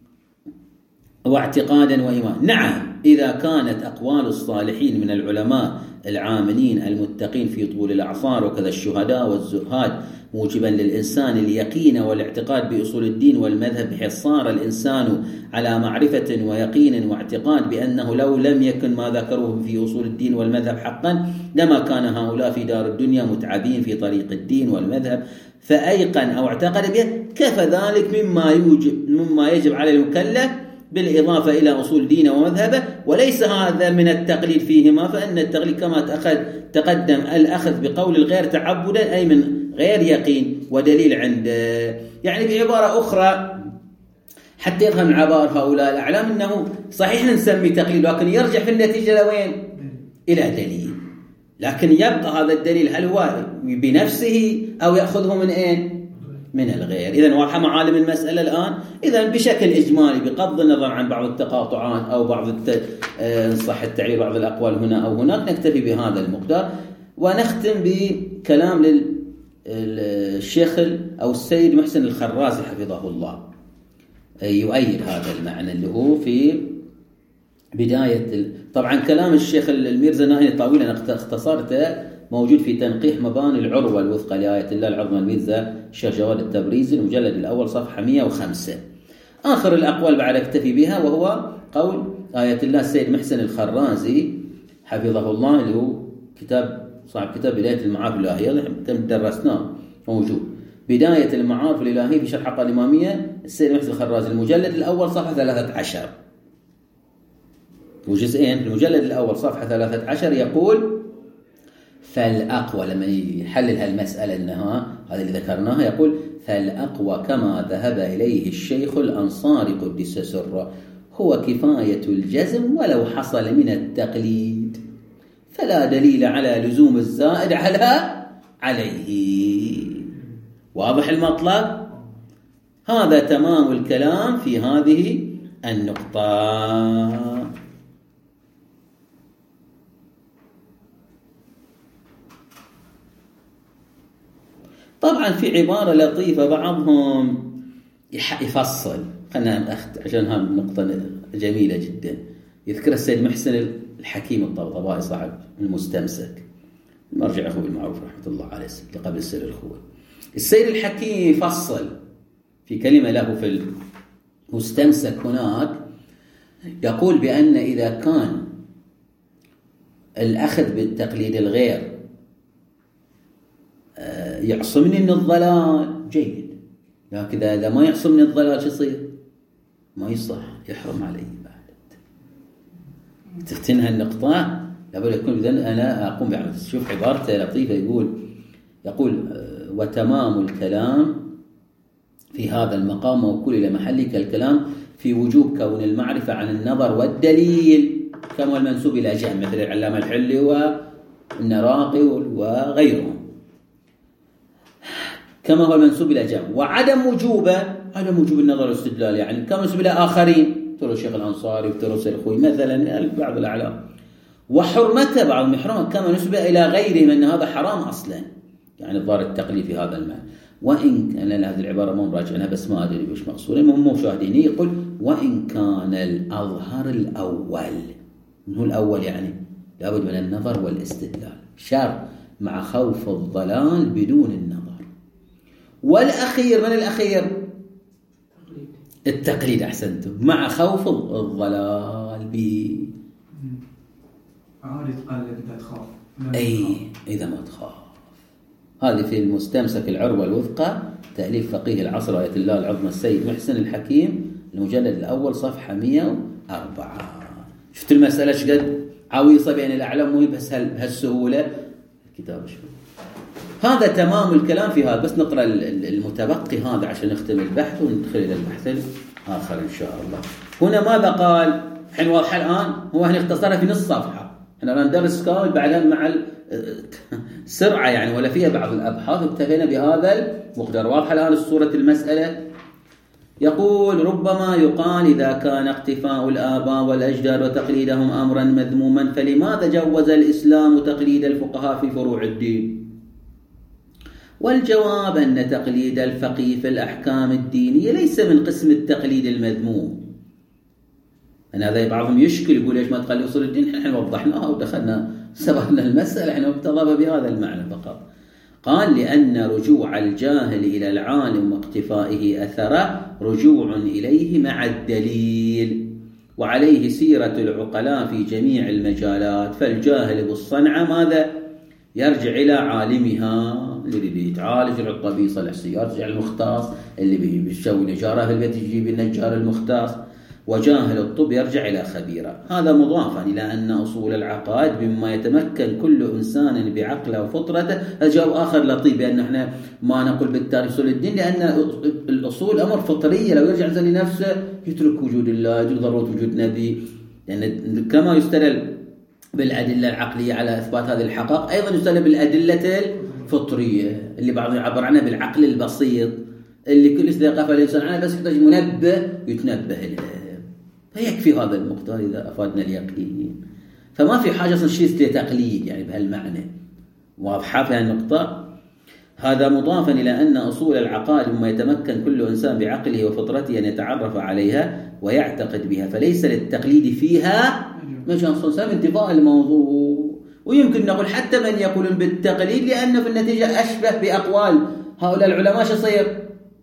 واعتقادا وإيمان. نعم إذا كانت أقوال الصالحين من العلماء العاملين المتقين في طول الأعصار وكذا الشهداء والزهاد موجبا للإنسان اليقين والاعتقاد بأصول الدين والمذهب، بحيث صار الإنسان على معرفة ويقين واعتقاد بأنه لو لم يكن ما ذكروه في أصول الدين والمذهب حقا لما كان هؤلاء في دار الدنيا متعبين في طريق الدين والمذهب، فأيقن أو اعتقد به، كفى ذلك مما يجب على المكلف بالإضافة إلى أصول دينه ومذهبه، وليس هذا من التقليد فيهما، فإن التقليد كما تقدم الأخذ بقول الغير تعبدا، أي من غير يقين ودليل عنده. يعني بعبارة أخرى حتى يفهم العبار هؤلاء الأعلام أنه صحيح نسمي تقليد، لكن يرجع في النتيجة لوين؟ إلى دليل، لكن يبقى هذا الدليل هل هو بنفسه أو يأخذه من أين؟ من الغير. إذن واضحة معالم المسألة الآن. إذن بشكل إجمالي بغض النظر عن بعض التقاطعات أو بعض صح التعبير بعض الأقوال هنا أو هناك، نكتفي بهذا المقدار. ونختم بكلام للشيخ أو السيد محسن الخرازي حفظه الله، يؤيد هذا المعنى اللي هو في بداية طبعا كلام الشيخ الميرزا ناهي طويل، أنا اختصرته، موجود في تنقيح مباني العروة الوثقى لآية الله العظمى الميرزا الشيخ جواد التبريزي المجلد الأول صفحة 105. آخر الأقوال بعد اكتفي بها، وهو قول آية الله السيد محسن الخرازي حفظه الله، اللي هو صاحب كتاب بداية المعارف الإلهية، تم درسناه، موجود بداية المعارف الإلهية في شرح حقائق الإمامية السيد محسن الخرازي المجلد الأول صفحة 13 وجزئين. في المجلد الأول صفحة 13 يقول: فالأقوى، لما يحلل هالمسألة إنها هذا اللي ذكرناها، يقول: فالأقوى كما ذهب إليه الشيخ الأنصاري قدس سره هو كفاية الجزم ولو حصل من التقليد، فلا دليل على لزوم الزائد عليه. واضح المطلب؟ هذا تمام الكلام في هذه النقطة. طبعا في عبارة لطيفة بعضهم يفصل، خلنا عشان هذه النقطة جميلة جدا، يذكر السيد محسن الحكيم الطبطبائي صاحب المستمسك، مرجع أخوه بالمعروف رحمة الله عليه قبل السيد الخوي. السيد الحكيم يفصل في كلمة له في المستمسك هناك، يقول بأن إذا كان الأخذ بالتقليد الغير يعصمني من الضلال جيد، لكن إذا ما يعصمني الضلال شو يصير؟ ما يصح، يحرم علي بعد. تفتنها النقطة لابد يكون إذن أنا أقوم بعمل. شوف عبارته لطيفة، يقول وتمام الكلام في هذا المقام موكول إلى محله كالكلام في وجوب كون المعرفة عن النظر والدليل كما المنسوب إلى جهم، مثل العلامة الحلي والنراقي وغيرهم، كما هو المنسوب إلى جهم، وعدم وجوب النظر والاستدلال، يعني كما منسوب إلى آخرين، مثل الشيخ الأنصاري وتروس الخوي مثلا بعض الأعلام، وحرمته بعض المحرم كما نسب إلى غيرهم أن هذا حرام أصلا، يعني الظاهر التقليد في هذا المعنى. وإن كان هذه العبارة ما مراجعناها بس ما أدري وش مقصودة، المهم مشاهدين يقول وإن كان الأظهر الأول، من هو الأول يعني لابد من النظر والاستدلال شر مع خوف الضلال بدون النظر، والأخير من الأخير؟ التقليد أحسنتم، مع خوف الضلال به. عادي تقلد أنت تخاف، أي إذا ما تخاف. هذه في المستمسك العروة الوثقى تأليف فقيه العصر آية الله العظمى السيد محسن الحكيم المجلد الأول صفحة 104. شفت المسألة شقد عويصة بين الأعلام، مو بس بهالسهولة الكتاب شو. هذا تمام الكلام في هذا، بس نقرأ المتبقي هذا عشان نختم البحث وندخل إلى البحث الآخر إن شاء الله. هنا ماذا قال؟ حين واضح الآن، هو هنا اختصرها في نص صفحة، احنا ندرس كامل بعدين مع السرعة يعني، ولا فيها بعض الأبحاث، انتهينا بهذا المقدار. واضحة الآن صورة المسألة. يقول ربما يقال إذا كان اقتفاء الآباء والأجداد وتقليدهم أمرا مذموما، فلماذا جوز الإسلام تقليد الفقهاء في فروع الدين؟ والجواب أن تقليد الفقيه في الأحكام الدينية ليس من قسم التقليد المذموم. أن هذا بعضهم يشكل يقول ليش ما تقلد أصول الدين؟ نحن وضحناها ودخلنا سبقنا المسألة، احنا ابتضى بهذا المعنى فقط. قال لأن رجوع الجاهل إلى العالم واقتفائه أثره رجوع إليه مع الدليل، وعليه سيرة العقلاء في جميع المجالات. فالجاهل بالصنعة ماذا؟ يرجع إلى عالمها، اللي بيتعالج الطبيب يصلح سيارة يرجع المختص، اللي بيسوي نجارة في البيت يجيب النجار المختص، وجاهل الطب يرجع إلى خبيرة. هذا مضافا إلى أن أصول العقائد مما يتمكن كل إنسان بعقله وفطرته. هذا جواب آخر لطيف، بأن احنا ما نقول بالتاريخ أصول الدين، لأن الأصول أمر فطرية، لو يرجع الإنسان لنفسه يترك وجود الله، يترك ضرورة وجود نبي، لأن كما يستدل بالأدلة العقلية على إثبات هذه الحقائق، أيضا يستدل بالأدلة الفطرية اللي بعضهم يعبر عنها بالعقل البسيط، اللي كل استيقاف الإنسان عنها بس يحتاج منبه يتنبه له، فيكفي هذا المقدار إذا أفادنا اليقين. فما في حاجة أصلا شيء تقليد يعني بهالمعنى، واضحة في النقطة. هذا مضافا إلى أن أصول العقائد مما يتمكن كل إنسان بعقله وفطرته أن يتعرف عليها ويعتقد بها، فليس للتقليد فيها مجال صنصان انتفاء الموضوع. ويمكن نقول حتى من يقول بالتقليد لأنه في النتيجة أشبه بأقوال هؤلاء العلماء شو يصير؟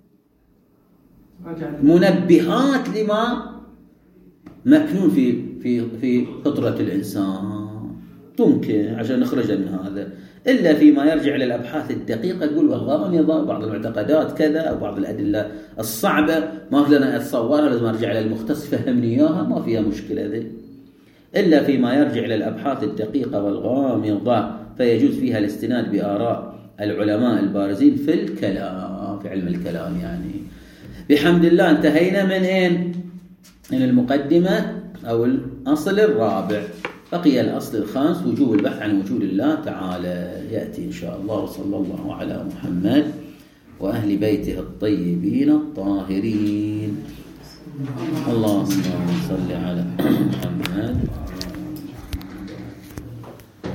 منبهات لما مكنون في فطرة الإنسان. ممكن عشان نخرج من هذا، إلا فيما يرجع إلى الأبحاث الدقيقة تقول والغامضة بعض المعتقدات كذا أو بعض الأدلة الصعبة ما لنا أتصورها، لازم أرجع إلى المختص فهمني إياها، ما فيها مشكلة ذي. إلا فيما يرجع إلى الأبحاث الدقيقة والغامضة فيجوز فيها الاستناد بآراء العلماء البارزين في الكلام، في علم الكلام يعني. بحمد الله انتهينا من إيه؟ من المقدمة أو الأصل الرابع. بقي الأصل الخامس وجوب البحث عن وجود الله تعالى، يأتي إن شاء الله. وصلى الله على محمد وأهل بيته الطيبين الطاهرين. اللهم صل على محمد.